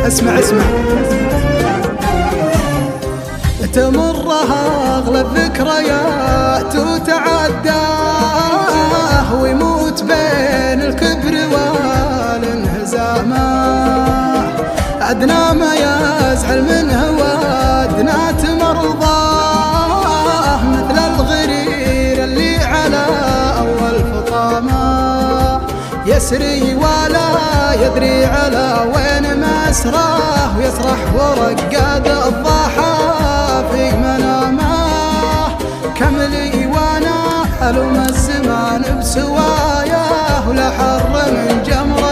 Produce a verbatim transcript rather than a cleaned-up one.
اسمع اسمع تمرها أغلى الذكريات وتعداه ويموت بين الكبر والانهزامة. أدنى ما يزعل منه وأدنى مرضاه مثل الغرير اللي على أول فطامة يسري ولا يدري على وين مسراه ويسرح ورقاد الضحى في منامه. كم لي وانا ألوم الزمان بسواياه ولا حر من جمره